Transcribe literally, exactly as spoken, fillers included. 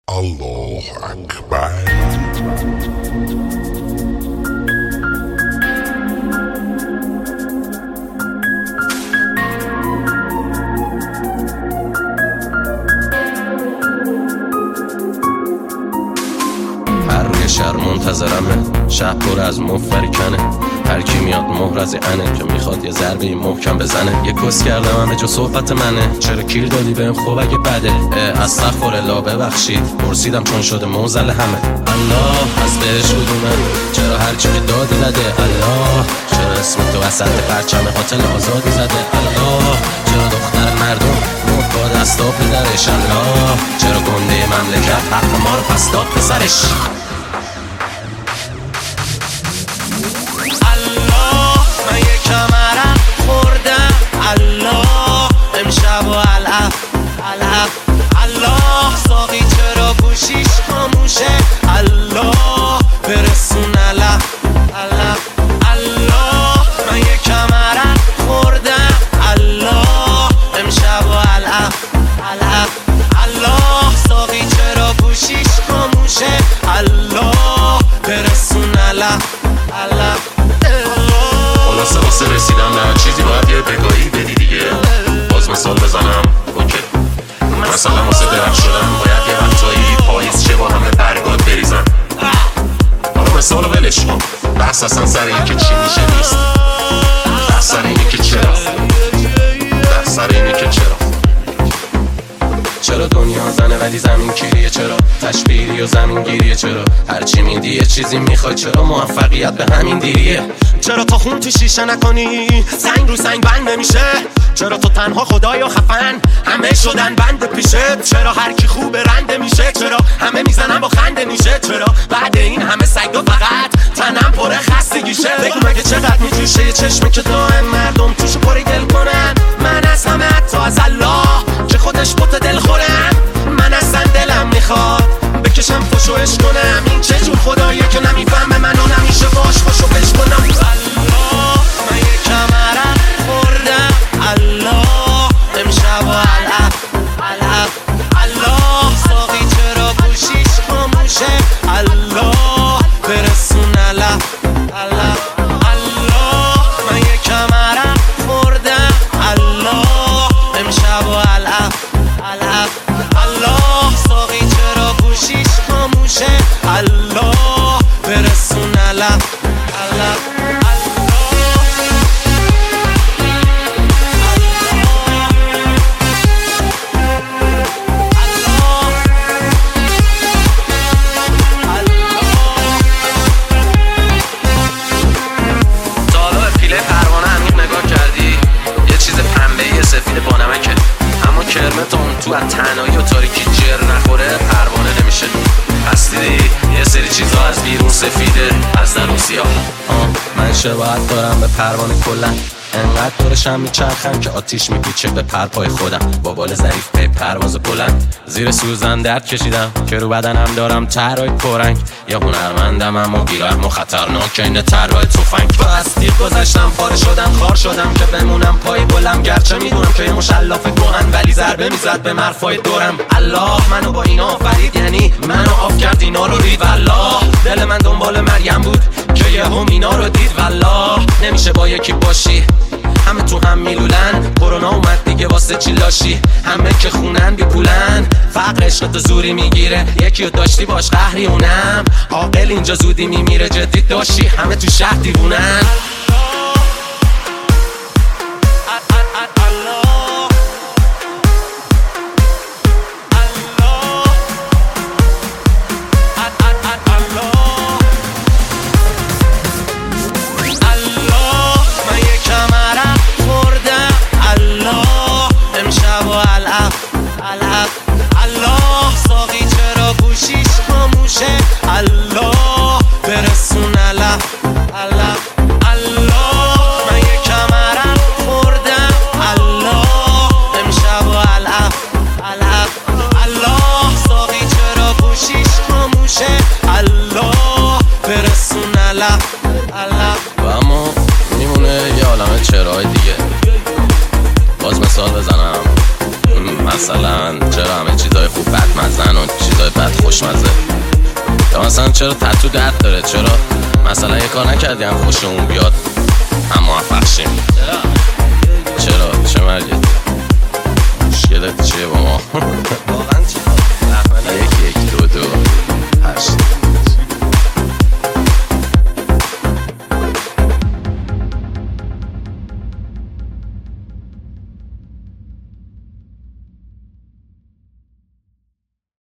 الله اکبر. هر روی شهر منتظرمه، شهر پر از مفرکنه. هر کی میاد مهر از انه که میخواد یه ضربه محکم بزنه. یه کس کردم همه جا صحبت منه، چرا کیر دادی بهم خوب اگه بده. استغفرالله ببخشید پرسیدم چون شده موزل همه. الله از بهش کدومه، چرا هر چی که دادی نده. الله چرا اسم تو وسط پرچم هتل آزادی زده. الله چرا دختر مردم مرد با دستا پدرش. الله چرا گنده مملکت حق ما رو پس داد پسرش. امشب و العب العب الله ساقی چرا گوشیش خاموشه. الله برسون العب العب الله من یه کمرم خوردم. الله امشب و العب العب الله ساقی چرا گوشیش خاموشه. الله برسون العب العب خلاصه واسه رسیدم به چیزی باید یه بگاهی بدی دیگه. باز مثال بزنم اوکی. مثلا واسه درخت شدن باید یه وقتایی پاییز چه با همه برگات بریزن. حالا مثال رو ولش کن، بحث اصلا سر این که چی میشه نیست، بحث سر اینه که چرا، بحث سر اینه که چرا. چرا دنیا زنه ولی زمین کیریه. چرا تشبیری و زمین گیریه. چرا هرچی میدی یه چیزی میخوای. چرا موفقیت به همین دیریه. چرا تا خون تو شیشه نکنی سنگ رو سنگ بند نمیشه. چرا تو تنها خدایا خفن همه شدن بند پیشه. چرا هر کی خوب رنده میشه. چرا همه میزنن با خنده میشه. چرا بعد این همه سگ و فقط تنم پر خستگیشه. بگو مگه چقدر میجوشه یه چشمه که دائم مردم توشو پری دل کنن. من از همه حتی از الله که خودش بوت دل خورم. من اصلا دلم میخواد بکشم فشوش کنم. این چه جور خداییه که نمیفهمه منو نمیشه باش خوشو بش کنم. الله من یه کمرم خوردم. الله امشب و العب العب الله ساقی چرا گوشیش خاموشه. الله برسون العب العب الله من یه کمرم خوردم. الله امشب و العب العب الله ساقی چرا گوشیش خاموشه. الله برسون العب العب تو از تنهایی و تاریکی جر نخوره پروانه نمیشه. پس دیدی یه سری چیزا از بیرون سفیده از درون سیاه. من شباهت دارم به پروانه کلن. انقدر دورشم میچرخم که آتیش میپیچه به پرپای خودم. با بال ظریف به پرواز بلند زیر سوزن درد کشیدم که رو بدنم دارم طرای پرنگ. یه هنرمندم اما بیرحم و خطرناک اینه طرای تفنگ. با از تیغ گذشتم پاره شدم خار شدم که بمونم پای بلم. گرچه میدونم که یه مشلاف گوهن ولی ضربه میزد به مرفای دورم. الله منو با اینا آفرید یعنی منو آف کرد اینا رو رید. والله دل من دنبال مریم بود که یه هم اینا رو دید. والله نمیشه با یکی باشی همه تو هم میلولن. کرونا اومد دیگه واسه چی لاشی. همه که خونن بی پولن. فقر عشق زوری میگیره. یکی رو داشتی باش قهری اونم. عاقل اینجا زودی میمیره جدی داشتی همه تو شهر دیوونن. الله ساقی چرا گوشیش خاموشه. الله برسون العب العب الله من یه کمرم خوردم. الله امشب و العب العب الله ساقی چرا گوشیش خاموشه. الله برسون العب العب. و اما میمونه یه عالمه چرای دیگه. باز مثال بزنم مثلا چرا همه چیزای خوب بد مزن و چیزای بد مثلا چرا تتو درد داره، چرا مثلا یه کار نکردی هم خوشمون بیاد.